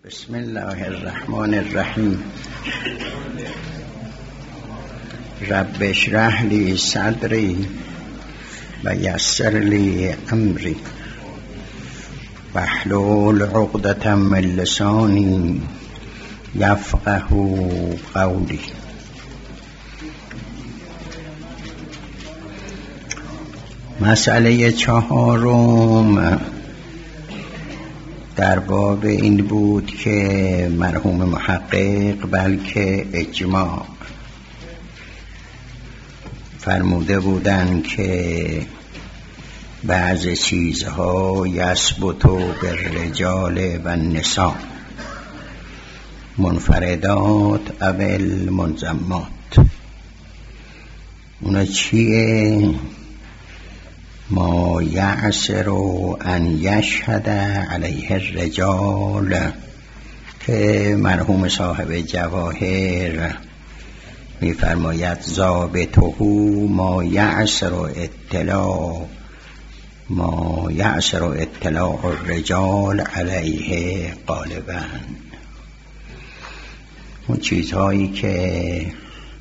بسم الله الرحمن الرحیم. رب اشرح لی صدری و یسر لی امری واحلل عقدة من لسانی یفقهوا قولی. مسئله چهارم در باب این بود که مرحوم محقق بلکه اجماع فرموده بودند که بعض چیزها یثبت بالرجال و النساء منفردات او المنضمات. اونا چیه؟ ما یعسر ان یشهد علیه الرجال، که مرحوم صاحب جواهر می‌فرماید ضابطه ما یعسر اطلاع الرجال علیه غالبا. اون چیزهایی که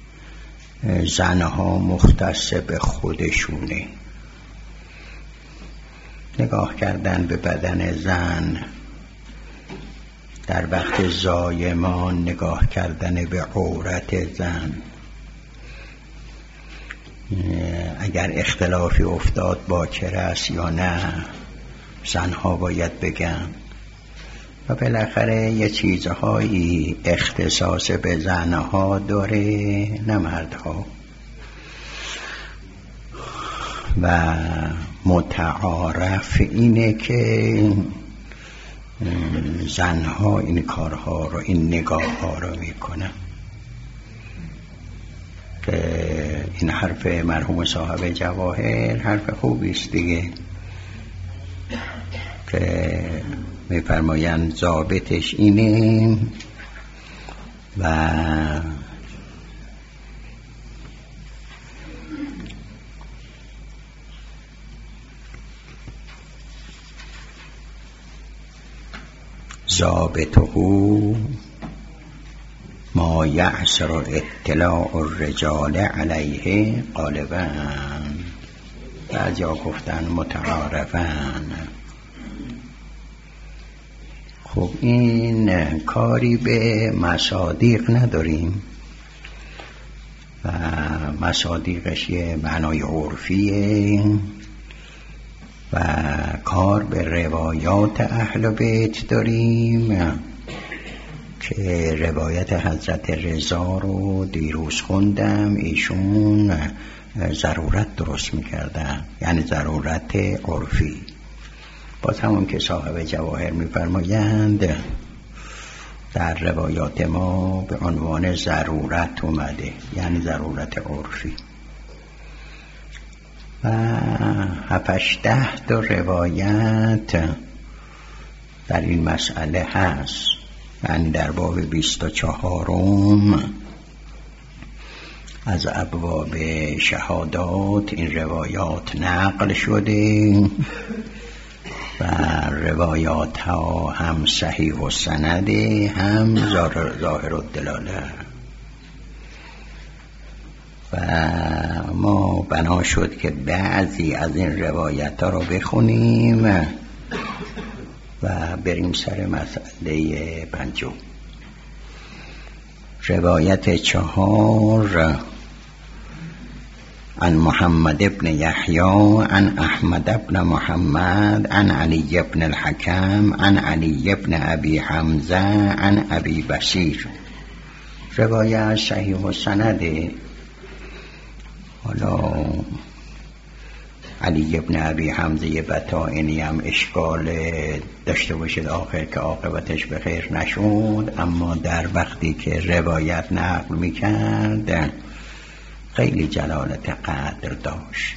زنها مختص به خودشونه، نگاه کردن به بدن زن در وقت زایمان، نگاه کردن به عورت زن، اگر اختلافی افتاد باکر است یا نه زنها باید بگن. و بالاخره یه چیزهایی اختصاص به زنها داره نه مردها، و متعارف اینه که زنها این کارها رو، این نگاه ها رو میکنن. که این حرف مرحوم صاحب جواهر حرف خوبی است دیگه، که میفرمایند ضابطش اینه و ضابطه ما یعسر اطلاع الرجال علیه غالبا. بعضیا گفتن متعارفن. خب این کاری به مصادیق نداریم و مصادیقش یه معنای عرفیه و کار به روایات اهل بیت داریم که روایت حضرت رضا رو دیروز خوندم. ایشون ضرورت درست میکردن، یعنی ضرورت عرفی. باز همون که صاحب جواهر میفرمایند در روایات ما به عنوان ضرورت اومده، یعنی ضرورت عرفی. و 7-10 تا روایت در این مسئله هست، یعنی در باب 24 از ابواب شهادات این روایات نقل شده و روایات ها هم صحیح و سنده هم ظاهر الدلاله. و ما بنا شد که بعضی از این روایت ها رو بخونیم و بریم سر مسئله پنجم. روایت 4 عن محمد ابن یحیی عن احمد ابن محمد عن علی ابن الحکم عن علی ابن ابی حمزه عن ابی بصیر. روایت صحیح و سنده. حالا علی ابن ابی حمزه بطائنی هم اشکال داشته باشید آخر که عاقبتش به خیر نشد، اما در وقتی که روایت نقل میکرد خیلی جلالت قدر داشت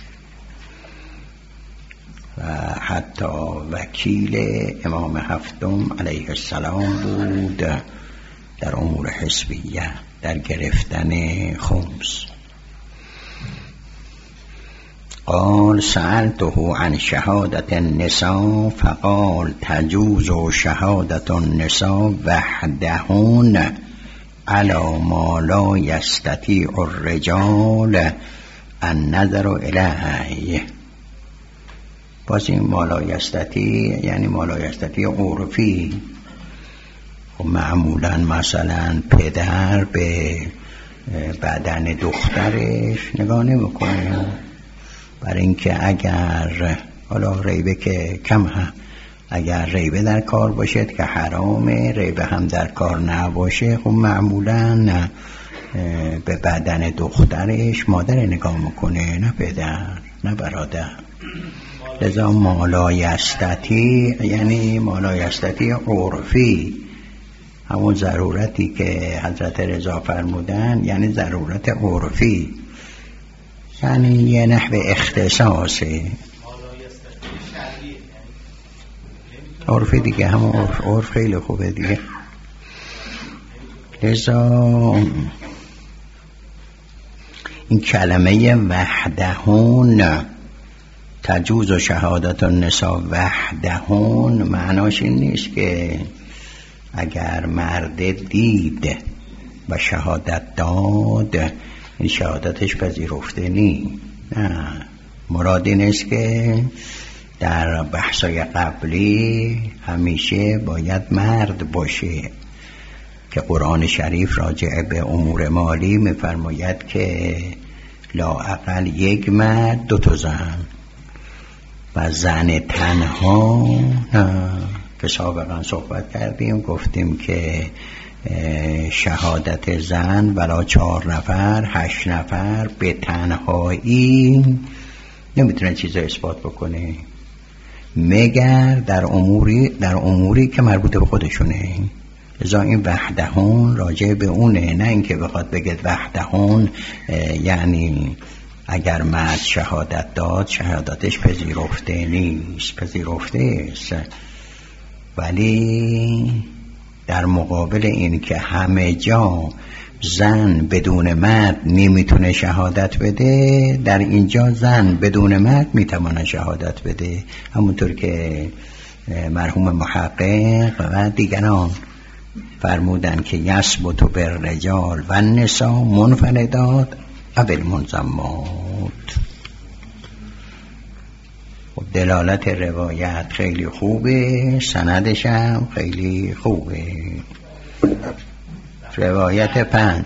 و حتی وکیل امام هفتم علیه السلام بود در امور حزبیه، در گرفتن خمس. قال سألته عن شهادة النساء فقال تجوز شهادة النساء وحدهن على ما لا يستطيع الرجال النظر إليه. باز این ما لا یستطیع یعنی ما لا یستطیع عرفی. و معمولا مثلا پدر به بدن دخترش نگاه نمیکنه، برای اینکه اگر حالا ریبه که کم هم، اگر ریبه در کار باشد که حرامه، ریبه هم در کار نباشه، خب معمولا به بدن دخترش مادر نگاه میکنه، نه پدر نه برادر. لذا ما لا یستطیع یعنی ما لا یستطیع عرفی، همون ضرورتی که حضرت رضا فرمودن یعنی ضرورت عرفی، یعنی یه نحو اختصاصه. عرفی دیگه، همون عرف خیلی خوبه دیگه. لذا این کلمه وحدهون تجوز شهادت النساء وحدهون معناش این نیست که اگر مرد دید و شهادت داد این شهادتش پذیرفته نی. نه، مراد این است که در بحثای قبلی همیشه باید مرد باشه که قرآن شریف راجع به امور مالی می‌فرماید که لااقل یک مرد 2 زن و زن تنها که سابقا صحبت کردیم، گفتیم که شهادت زن برای 4 نفر 8 نفر به تنهایی نمیتونه چیز اثبات بکنه مگر در اموری که مربوط به خودشونه. لذا این وحدهون راجع به اونه، نه اینکه بخواد بگید وحدهون یعنی اگر مرد شهادت داد شهادتش پذیرفته نیست، پذیرفته است، ولی در مقابل این که همه جا زن بدون مرد نمیتونه شهادت بده، در اینجا زن بدون مرد میتونه شهادت بده، همونطور که مرحوم محقق و دیگران فرمودن که یثبت بالرجال و النساء منفردات اول منضمات. دلالت روایت خیلی خوبه، سندش هم خیلی خوبه. روایت 5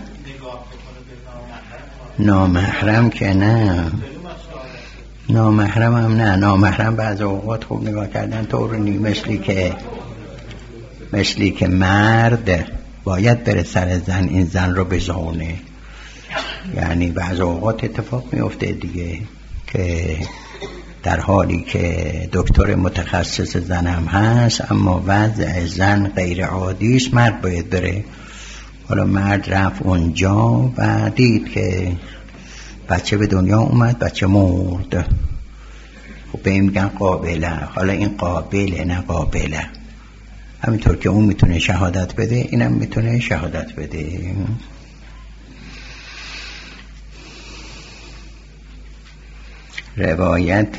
نامحرم که نه، نامحرم هم نه، نامحرم بعض اوقات خوب نگاه کردن طور نی، مثلی که مرد باید بره سر زن، این زن رو بزونه، یعنی بعض اوقات اتفاق میفته دیگه که در حالی که دکتر متخصص زن هم هست اما وضع زن غیر عادی است، مرد باید بره. حالا مرد رفت اونجا و دید که بچه به دنیا اومد، بچه مرد، خب به این میگن قابله. حالا این قابله نه قابله، همینطور که اون میتونه شهادت بده اینم میتونه شهادت بده. روایت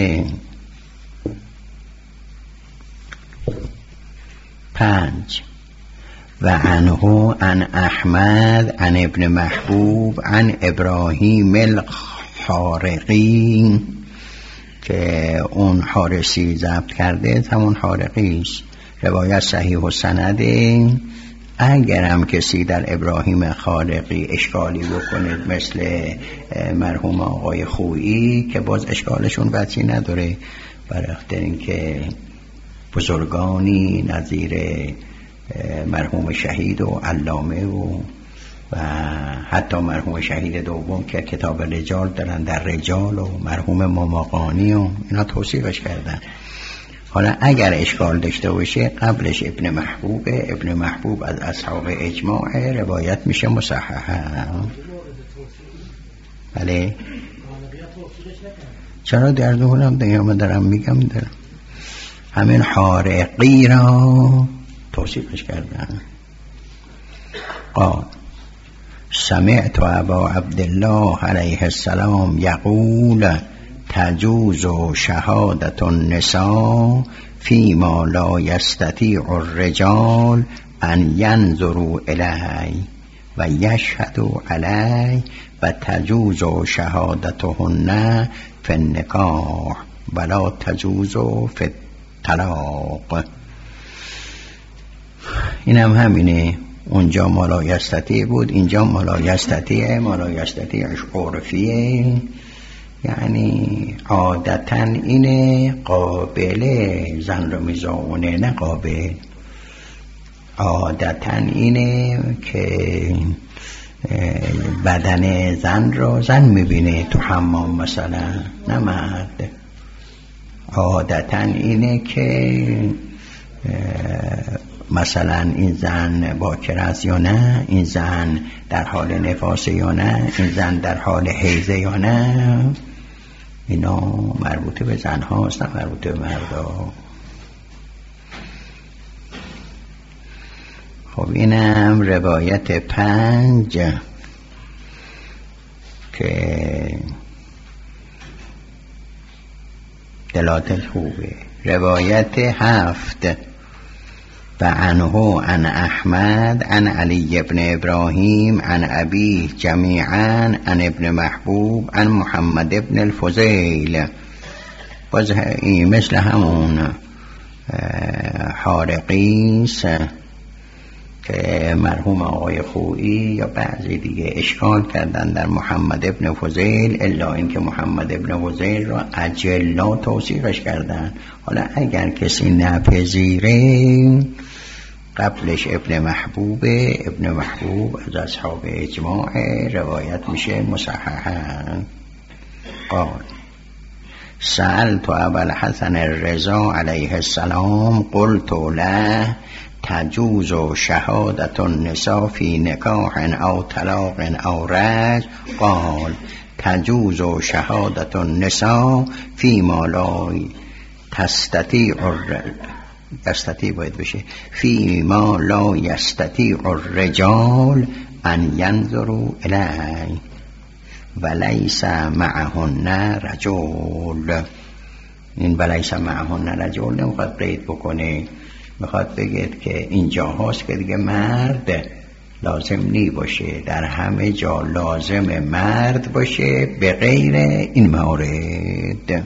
5 و عنه عن احمد عن ابن محبوب عن ابراهیم الحارقی، که اون حارسی ضبط کرده همون حارقی است. روایت صحیح و سنده. اگرم کسی در ابراهیم خارقی اشکالی بکنه مثل مرحوم آقای خویی که باز اشکالشون بچی نداره، برای این که بزرگانی نظیر مرحوم شهید و علامه و حتی مرحوم شهید دوم که کتاب رجال دارن، در رجال و مرحوم مماقانی و اینا توصیفش کردن. حالا اگر اشکال داشته باشه قبلش ابن محبوب از اصحاب اجماع روایت میشه مصححه. بله چرا در دولم دیگه دارم میگم در همین حارقی را توصیفش کردن. قال سمعت ابا عبدالله علیه السلام یقول تجوز شهادة النساء فيما لا يستطيع الرجال أن ينظروا إليه و یشهدوا علیه و تجوز شهادتهن فی النکاح ولا تجوز فی الطلاق. این هم همینه، اونجا ما لا یستطیع بود، اینجا ما لا یستطیع. ما لا یستطیعش عرفیه، یعنی عادتا اینه قابله زن رو میزاونه، نه قابل. عادتا اینه که بدن زن رو زن میبینه تو حمام مثلا، نه مرد. عادتا اینه که مثلا این زن باکر است یا نه، این زن در حال نفاسه یا نه، این زن در حال حیضه یا نه. اینا مربوط به زن هاست، نه مربوط به مردا. خب اینم روایت 5 که دلالت خوبه. روایت 7 و عنه عن احمد عن علی ابن ابراهیم عن ابی جمیعا عن ابن محبوب عن محمد ابن الفضیل. باز این مثل همون حارقیس که مرحوم آقای خویی یا بعضی دیگه اشکال کردن در محمد ابن فضیل، الا اینکه محمد ابن فضیل را اجلا توصیفش کردن. حالا اگر کسی نپذیره قبلش ابن محبوب از اصحاب اجماع روایت میشه مصححا. قال سألت ابا الحسن الرضا علیه السلام قلت له تجوز شهادة النساء في نکاح او طلاق او رجع؟ قال تجوز شهادة النساء فيما لا فيما لا يستطيع الرجال ان ينظروا إليه وليس معهن رجل. این وليس معهن رجل نمیخواد قید بکنه، میخواد بگید که اینجا هاست که دیگه مرد لازم نی باشه، در همه جا لازم مرد باشه به غیر این مورد.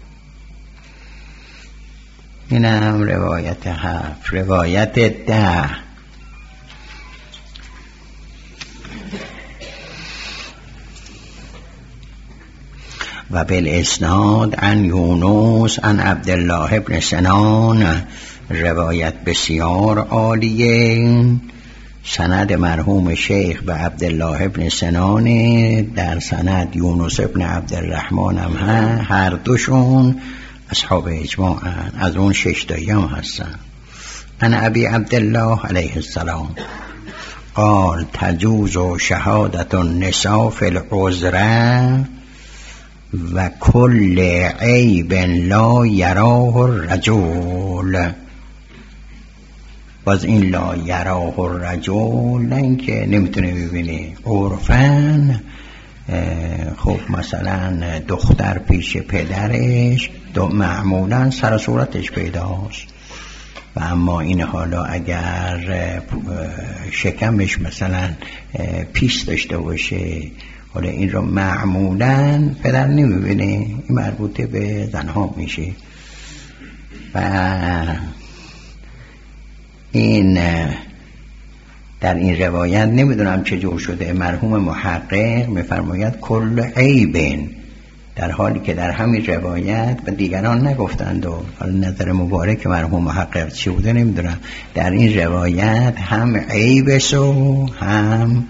اینم روایت 7. روایت 10 و بالاسناد عن یونس عن عبدالله ابن سنان. روایت بسیار عالیه، سند مرحوم شیخ به عبدالله ابن سنان، در سند یونس ابن عبدالرحمن هم هر دوشون اصحاب اجماع از اون 6 تایی هم هستن. ان ابی عبدالله علیه السلام قال تجوز شهادة النساء فی العذر و کل عیب لا یراه الرجل. باز این لا یراه الرجل نه اینکه نمیتونه ببینه، عرفاً خب مثلا دختر پیش پدرش معمولا سر صورتش پیداست، و اما این حالا اگر شکمش مثلا پیش داشته باشه، حالا این رو معمولا پدر نمیبینه، این مربوطه به زنها میشه. و این در این روایت نمیدونم چه جور شده، مرحوم محقق میفرماید کل عیبن، در حالی که در همین روایت و دیگران نگفتند، و حالا نظر مبارک مرحوم محقق چی بوده نمیدونم، در این روایت هم عیبس و هم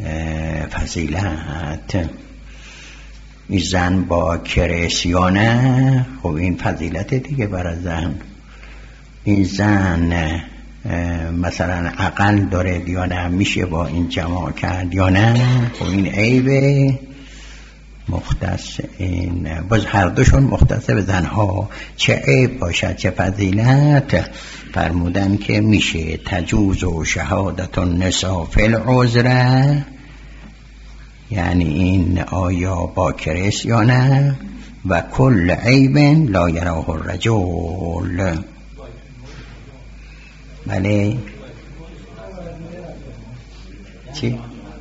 فضیلت. این زن با کرسیانه، خب این فضیلت دیگه برای زن. این زن مثلا عقل داره یا نه، میشه با این جماع کرد یا نه، خب این عیبه مختص این. باز هر دوشون مختص به زنها، چه عیب باشد چه فضیلت، فرمودن که میشه تجوز و شهادت النساء فی العذر، یعنی این آیا باکرست یا نه، و کل عیب لا یراه الرجل. بله چی؟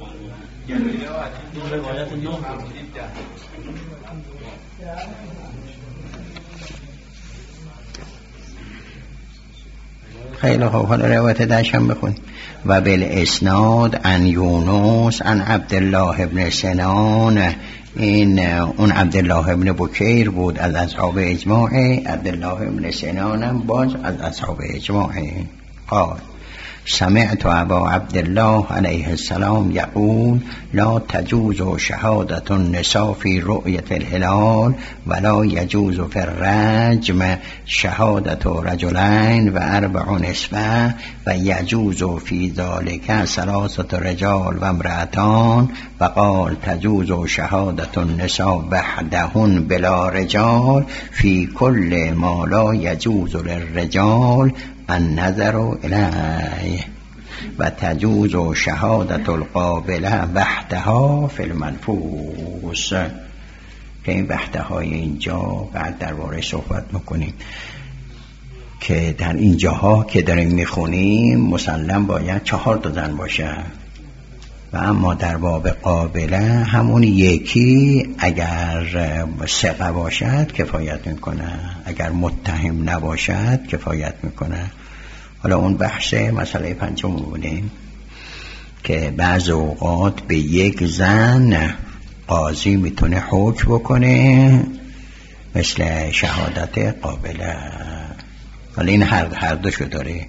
خیلی خوب، حالا روایت داشتم بخونیم. و بالاسناد عن یونس عن عبدالله ابن سنان، اون عبدالله ابن بکیر بود از اصحاب اجماع، عبدالله ابن سنان هم باز از اصحاب اجماع. قال سمعت ابا عبدالله علیه السلام یقول لا تجوز شهادة النساء في رؤية الهلال ولا يجوز في الرجم شهادة رجلين و4 نسوة و يجوز في ذلك 3 رجال و امرأتان. وقال تجوز شهادة النساء وحدهن بلا رجال في كل ما لا يجوز للرجال النظر الیه و تجوز شهادت القابله وحدها فی المنفوس. که این وحدهای اینجا بعد درباره صحبت میکنیم که در اینجاها که داریم میخونیم مسلم باید 4 زن باشه و اما در باب قابله همون یکی اگر ثقه باشد کفایت میکنه، اگر متهم نباشد کفایت میکنه. حالا اون بحث مسئله 5 بودیم که بعض اوقات به یک زن قاضی میتونه حکم بکنه مثل شهادت قابله. حالا این هر دوشو داره.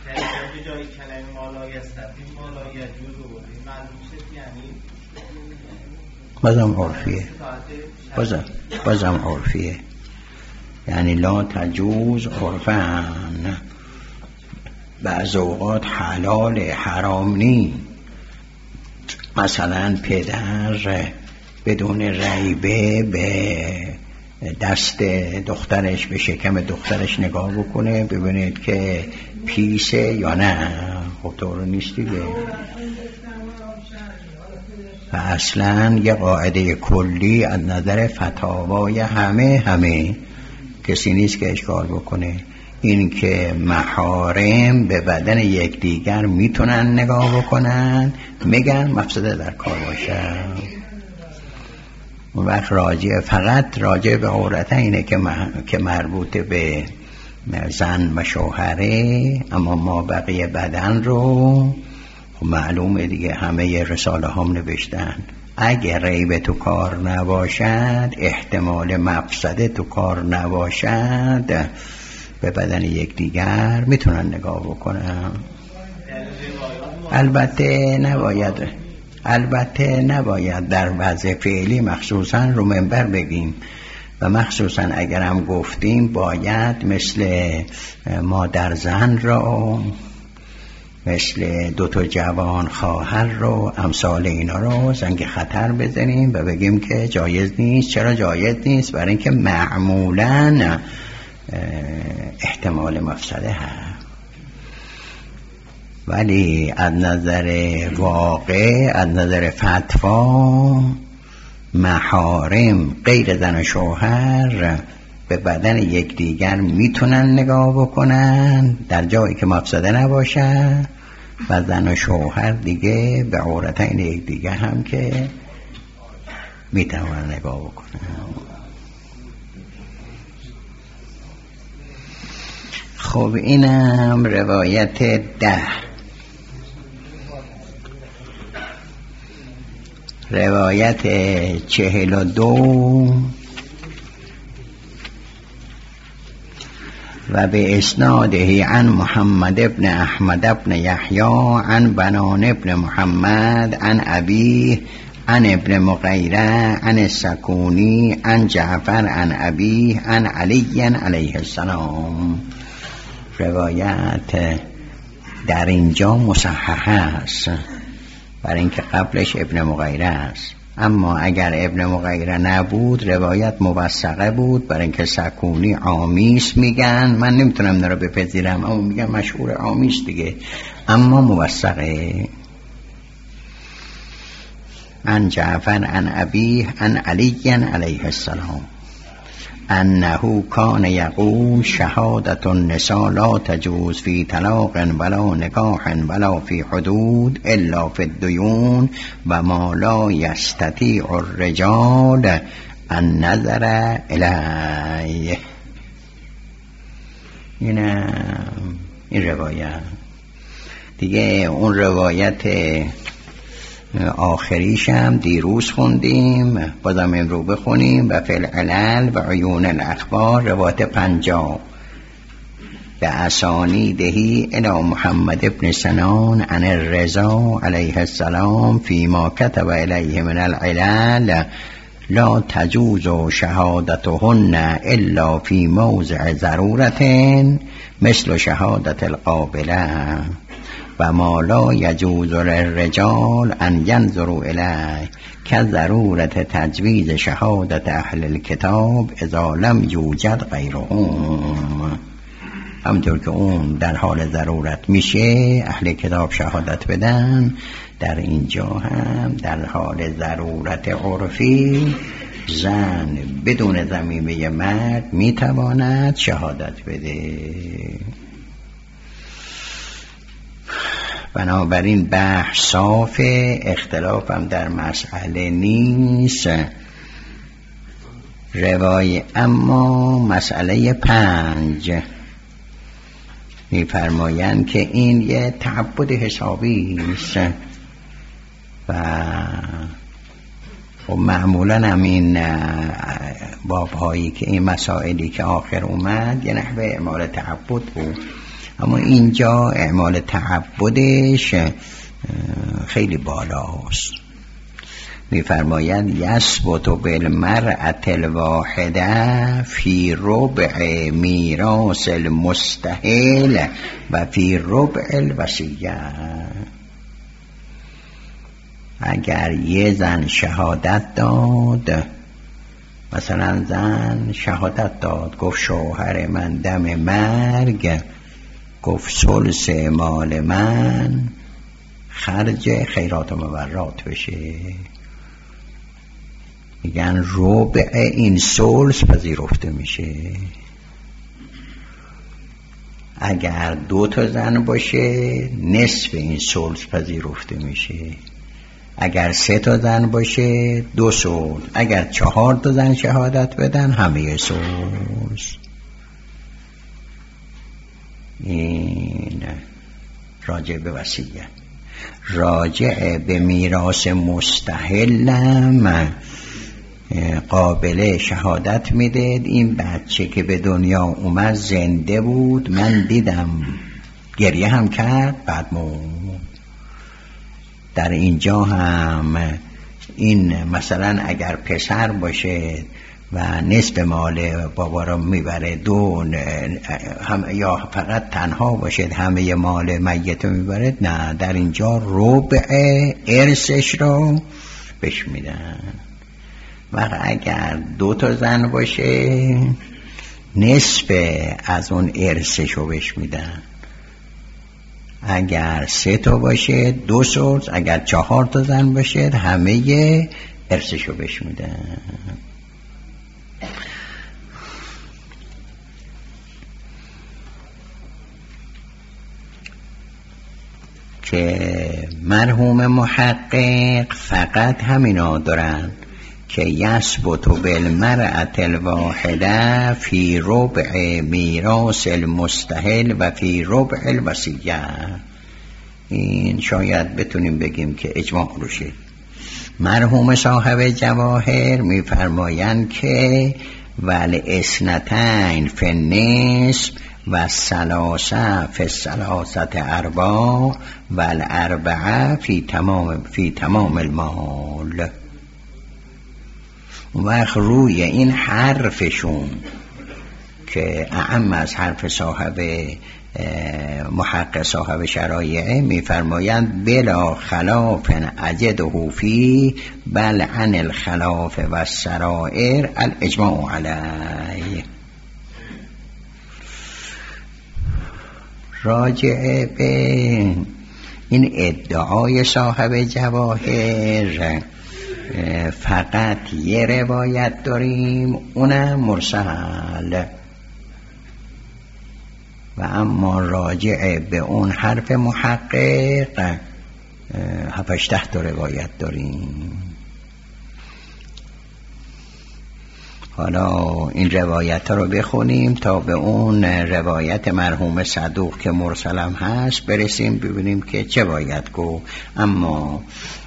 بازم عرفیه یعنی لا تجوز عرفاً. بعض اوقات حلال حرام نی. مثلا پدر بدون ریبه به دست دخترش به شکم دخترش نگاه بکنه ببینید که پیسه یا نه. خب طور نیست دیگه. و اصلا یه قاعده کلی از نظر فتاوای همه کسی نیست که اشکال بکنه این که محارم به بدن یکدیگر میتونن نگاه بکنن میگن مفسده در کار باشه. اون وقت فقط راجع به عورتینه که مربوط به زن و شوهره، اما ما بقیه بدن رو معلومه دیگه، همه رساله هم نوشتن اگه ریبه تو کار نباشد، احتمال مفسده تو کار نباشد، به بدن یکدیگر میتونن نگاه بکنن. البته نباید در وضع فعلی مخصوصا رو منبر بگیم و مخصوصا اگرم گفتیم باید مثل مادر زن رو، مثل 2 جوان خواهر رو، امثال اینا رو زنگ خطر بزنیم و بگیم که جایز نیست. چرا جایز نیست؟ برای اینکه معمولاً احتمال مفسده هست. ولی از نظر واقع، از نظر فتوا، محارم غیر زن و شوهر به بدن یکدیگر میتونن نگاه بکنن در جایی که مفسده نباشه و زن و شوهر دیگه به عورتین یکدیگر هم که میتونن نگاه بکنن. خب اینم روایت 10. روایت 42 و به اسناده عن محمد ابن احمد ابن یحیی عن بنان ابن محمد عن ابیه عن ابن مغیره عن السکونی عن جعفر عن ابیه عن علی علیه السلام. روایت در اینجا مصححه است برای اینکه قبلش ابن مغیره است، اما اگر ابن مغیره نبود روایت موثقه بود برای اینکه سکونی عامیس میگن. من نمیتونم اینا رو بپذیرم اما میگن مشهور عامیس دیگه، اما موثقه. عن جعفر عن ابیه عن علی علیه السلام. انه کان یقول شهادت النساء لا تجوز فی طلاق ولا نکاح ولا فی حدود الا فی الدیون و ما لا یستطیع الرجال النظر الیه. این روایت دیگه. اون روایت آخریش هم دیروز خوندیم، بازم امرو بخونیم. و فی العلل و عیون الاخبار روایت 50 به اسانیدهی الی محمد ابن سنان عن الرضا علیه السلام فیما کتب الیه من العلل لا تجوز شهادتهن الا فی موضع ضرورت مثل شهادت القابله و ما لا یجوز للرجال ان ینظروا الیه کضرورت تجویز شهادت اهل الکتاب اذا لم یوجد غیرهم. همونطور که اون در حال ضرورت میشه اهل کتاب شهادت بدن، در اینجا هم در حال ضرورت عرفی زن بدون ضمیمه مرد میتواند شهادت بده. بنابراین بحث صاف، اختلاف هم در مسئله نیست. اما مسئله 5 میفرمایند که این یه تعبد حسابی است و معمولا هم این بابهایی که این مسائلی که آخر اومد یه نحوه اعمال تعبد بود، اما اینجا اعمال تعبدش خیلی بالاست. میفرمایند یثبت بالمرأة الواحده فی ربع میراث المستحل و فی ربع الوصیه. اگر یه زن شهادت داد، مثلا زن شهادت داد گفت شوهر من دم مرگ گفت ثلث مال من خرج خیرات و مبرات بشه، میگن ربع این ثلث پذیرفته میشه. اگر 2 تا زن باشه نصف این ثلث پذیرفته میشه، اگر 3 تا زن باشه 2 ثلث، اگر 4 تا زن شهادت بدن همه ثلث. این راجع به وصیت. راجع به میراث مستحلم قابله شهادت میده این بچه که به دنیا اومد زنده بود، من دیدم گریه هم کرد بعد مرد. در اینجا هم این مثلا اگر پسر باشه و نصف مال بابا رو میبره، یا فقط تنها باشه همه مال میت رو میبره، نه، در اینجا ربع ارثش رو بهش میدن. و اگر 2 تا زن باشه نصف از اون ارثش رو بهش میدن، اگر 3 تا باشه 2 ثلث، اگر 4 تا زن باشه همه ارثش رو بهش میدن. که مرحوم محقق فقط همینا دارن که یثبت بالمرأة الواحده فی ربع میراث المستحل و فی ربع الوصیه. این شاید بتونیم بگیم که اجماع روشه. مرحوم صاحب جواهر میفرمایند که ول اثنتین فی النصف و ثلاثه فی الثلاثه ارباع و الاربعه فی تمام المال. وقت روی این حرفشون که اعم از حرف صاحب محقق صاحب شرایعه میفرمایند بلا خلاف اجده فی بل عن الخلاف و السرائر الاجماع علیه. راجع به این ادعای صاحب جواهر فقط یه روایت داریم، اونم مرسل، و اما راجع به اون حرف محقق 7-8 تا روایت داریم. حالا این روایت ها رو بخونیم تا به اون روایت مرحوم صدوق که مرسلم هست برسیم، ببینیم که چه باید گفت. اما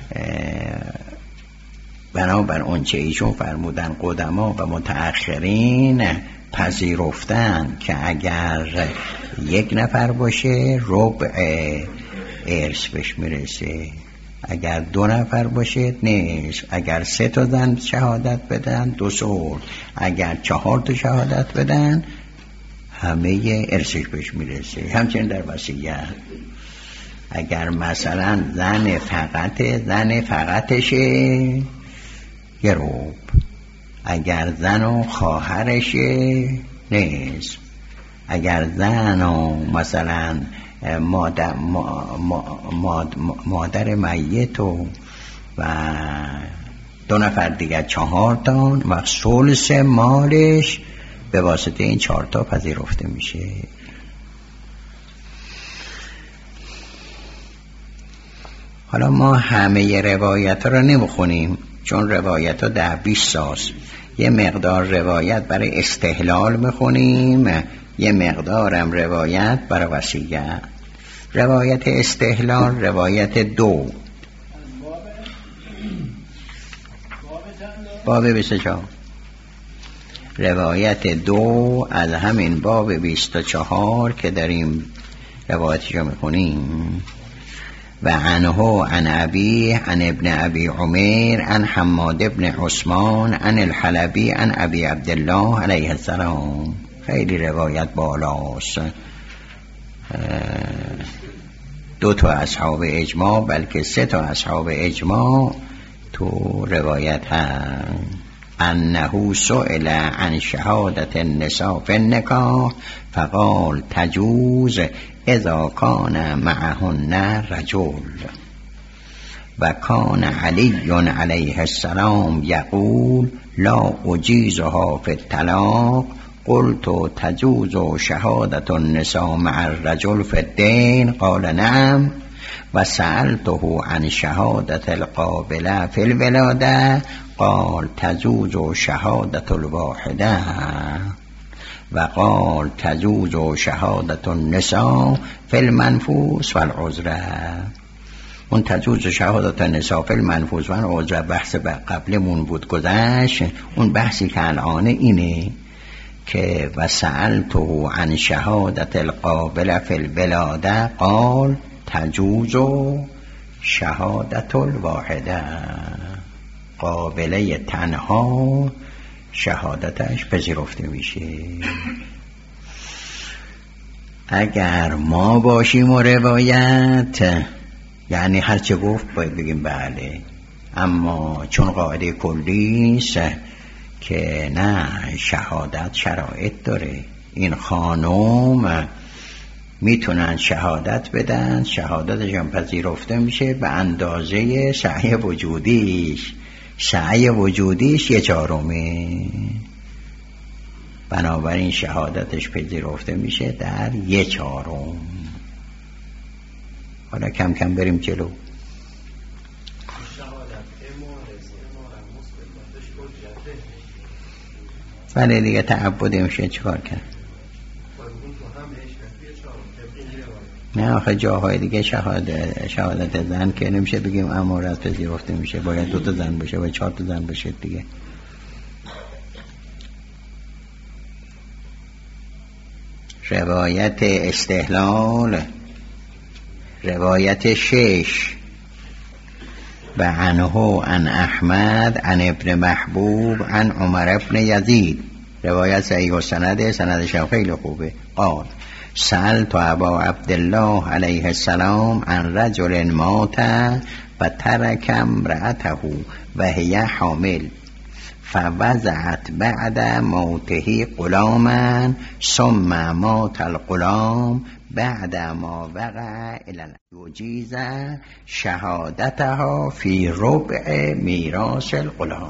بنابر اون چه ایشون فرمودن قدما و متأخرین پذیرفتن که اگر یک نفر باشه ربع ارث بهش میرسه، اگر 2 نفر باشه نیست، اگر 3 تا زن شهادت بدن 2 ثلث، اگر 4 تا شهادت بدن همه ارثش بهش میرسه. همچنین در وصیت اگر مثلا زن فقطشه یه ربع، اگر زن و خواهرشه نیست، اگر زن و مثلا مادر میت و 2 نفر دیگر 4 تا و ثلث مالش به واسطه این 4 تا پذیرفته میشه. حالا ما همه روایت ها رو نمیخونیم چون روایت ها 10-20 ساست. یه مقدار روایت برای استحلال میخونیم، یه مقدارم روایت برای وصیت. روایت استحلال روایت 2 باب 24، روایت 2 از همین باب 24 که داریم روایتشو میخونیم. و عنه عن ابی عن ابن ابی عمیر عن حماد ابن عثمان عن الحلبی عن ابی عبدالله علیه السلام. خیلی روایت بالاست، 2 تا اصحاب اجماع بلکه 3 تا اصحاب اجماع تو روایت هست. انه سئل عن شهادت النساء فی النکاح فقال تجوز اذا کان معهن رجل و کان علی علیه السلام یقول لا اجیزها فی الطلاق قلت تجوز شهادت النساء مع الرجل فی الدین قال نعم و سألته عن شهادت القابله فی الولاده قال تجوز شهادت الواحده و قال تجوز شهادت النساء فی المنفوس و العذره. اون تجوز شهادت النساء فی المنفوس و العذره بحث قبلمون بود گذشت. اون بحثی که الان اینه که و سألته عن شهادت القابله فی الولاده قال تجوز شهادت الواحده. قابله تنها شهادتش پذیرفته میشه. اگر ما باشیم و روایت یعنی هرچه گفت باید بگیم بله، اما چون قاعده کلیست که نه شهادت شرایط داره، این خانم میتونن شهادت بدن، شهادتشون پذیرفته میشه به اندازه سعی وجودیش. سعی وجودیش 1/4، بنابراین شهادتش پذیرفته میشه در 1/4. حالا کم کم بریم جلو. بله دیگه تعبدی میشه چیکار کرد؟ نه آخه جاهای دیگه شهادت زن که نمیشه بگیم امارت پذیرفته میشه، باید 2 تا زن باشه، باید 4 تا زن باشه دیگه. روایت استحلال روایت 6 و عنه عن احمد عن ابن محبوب عن عمر ابن یزید. روایت صحیح و سندش خیلی خوبه. قال سألت ابا عبدالله علیه السلام عن رجل مات و ترک امرأته و هی حامل فوضعت بعد موته غلاما ثم مات الغلام بعد ما وقع یجیز شهادتها فی ربع میراث الغلام.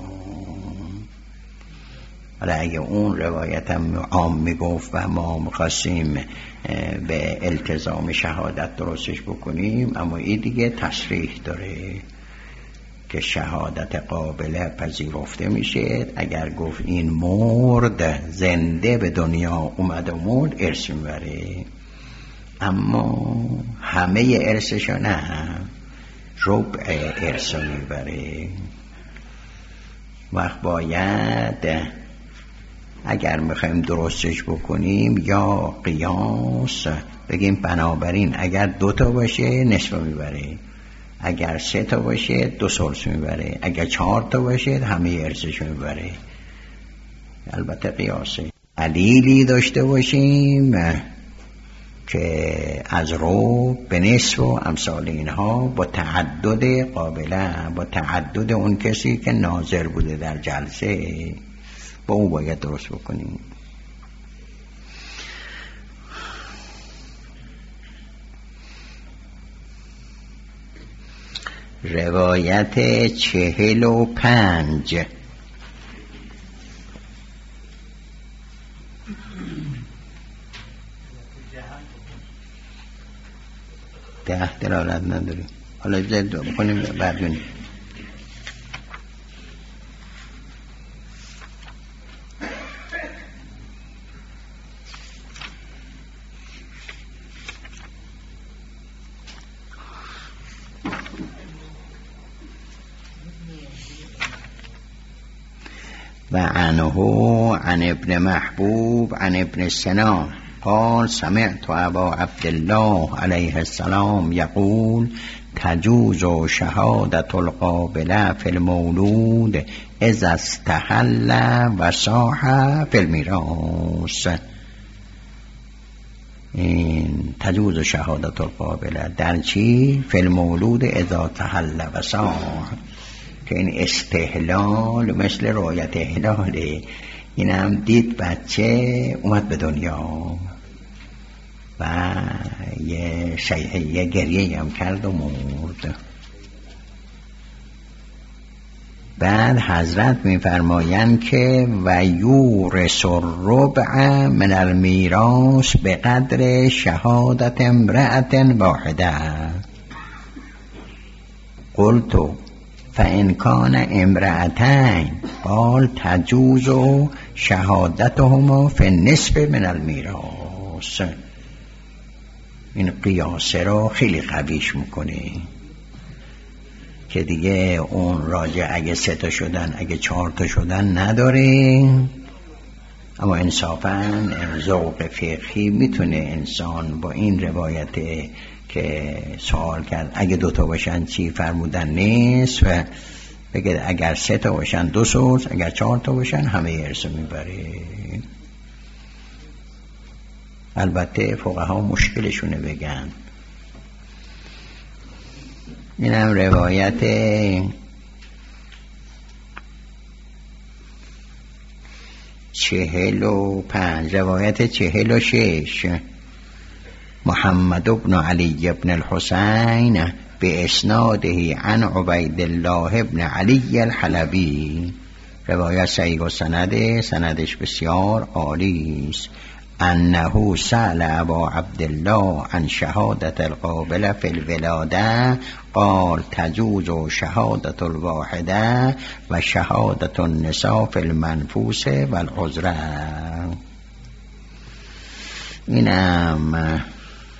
حالا اگه اون روایت هم عام میگفت و ما میخواستیم به التزام شهادت درستش بکنیم، اما این دیگه تصریح داره که شهادت قابل پذیرفته میشه. اگر گفت این مرد زنده به دنیا اومد و مرد ارث میبره، اما همه ارثشو نه، ربع ارث میبره. وقت باید اگر میخوایم درستش بکنیم یا قیاس بگیم بنابراین اگر 2 تا باشه نصف میبره، اگر 3 تا باشه 2 ثلث میبره، اگر 4 تا باشه همه ارثش میبره. البته قیاسه علیلی داشته باشیم که از رو به نصف و امثال اینها با تعدد قابله، با تعدد اون کسی که ناظر بوده در جلسه، با اون باید درست بکنیم. روایت 45 10 دلالت نداریم. حالا زد بکنیم بعدونیم. و عنه عن ابن محبوب عن ابن سنا قال سمعت ابا عبدالله علیه السلام یقول تجوز شهادت القابله فی المولود اذا استحل و صاح فی المیراث. این تجوز شهادت القابله در چی؟ فی المولود اذا استحل و صاح، که این استحلال مثل رؤیت هلاله، این هم دید بچه اومد به دنیا و یه گریه هم کرد و مرد. بعد حضرت میفرمایند که و یورث الربع من المیراث به قدر شهادت امرأة واحده. قلت فإن کان امرأتین قال تجوز شهادتهما فی النصف من المیراث. این قیاسه را خیلی قویش میکنه که دیگه اون راجع اگه 3 تا شدن اگه 4 تا شدن نداره. اما انصافاً ذوق فقهی میتونه انسان با این روایت که سوال کرد اگه 2 تا باشن چی فرمودن نصف، بگه اگر 3 تا باشن 2 ثلث، اگر 4 تا باشن همه ارث میبره. البته فقها مشکلشونه بگن. اینم روایت 45. روایت 46 محمد بن علی بن الحسین به اسناده عن عبید الله بن علی الحلبی. روایت صحیح و سندش بسیار عالی است. انه سأل ابا عبدالله عن شهادت القابله فی الولاده قال تجوز شهادت الواحده و شهادت النساء فی المنفوس و العذره. اینم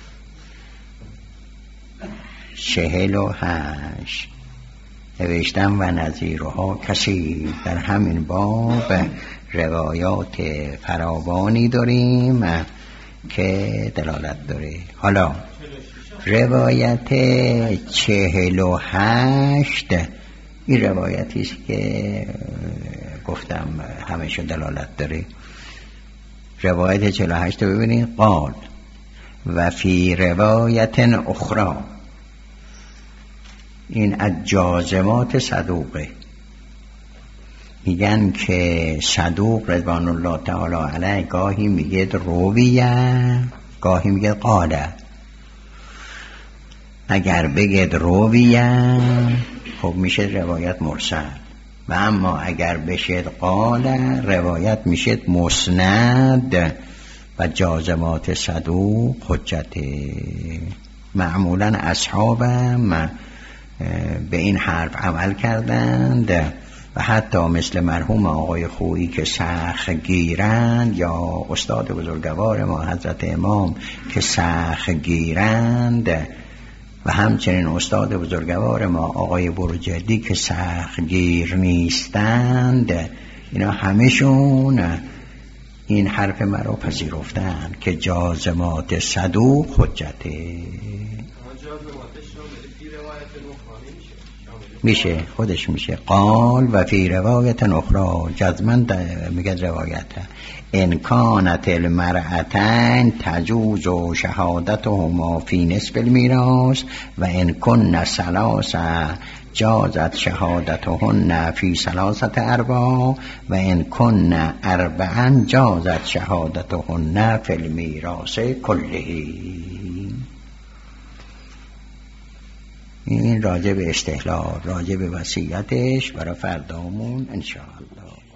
48 نوشتم و نظیرها کسی در همین باب روایات فراوانی داریم که دلالت داره. حالا روایت 48 این روایتی است که گفتم همشو دلالت داره. روایت 48 رو ببینید. قال و فی روایت اخرى، این از جازمات صدوقه، میگن که صدوق رضوان الله تعالی علیه گاهی میگه رویه، گاهی میگه قاله. اگر بگید رویه خب میشه روایت مرسل، و اما اگر بشید قاله روایت میشه مسند و جازمات صدوق حجته. معمولا اصحابم به این حرف عمل کردند و حتی مثل مرحوم آقای خویی که سخت گیرند، یا استاد بزرگوار ما حضرت امام که سخت گیرند، و همچنین استاد بزرگوار ما آقای برجدی که سخت گیر نیستند، اینا همشون این حرف مرا پذیرفتند که جازمات صدوق حجته. میشه خودش میشه قال و فی روایت اخرى، جزمن میگه روایت ان کانت المرأتین تجوز شهادتهما فی نصف المیراث و ان کن ثلاثه جازت شهادتهن فی ثلاثه ارباع و ان کن اربعا جازت شهادتهن فی المیراث کله. این راجع به استحلال، راجع به وصیتش برای فردامون انشاءالله.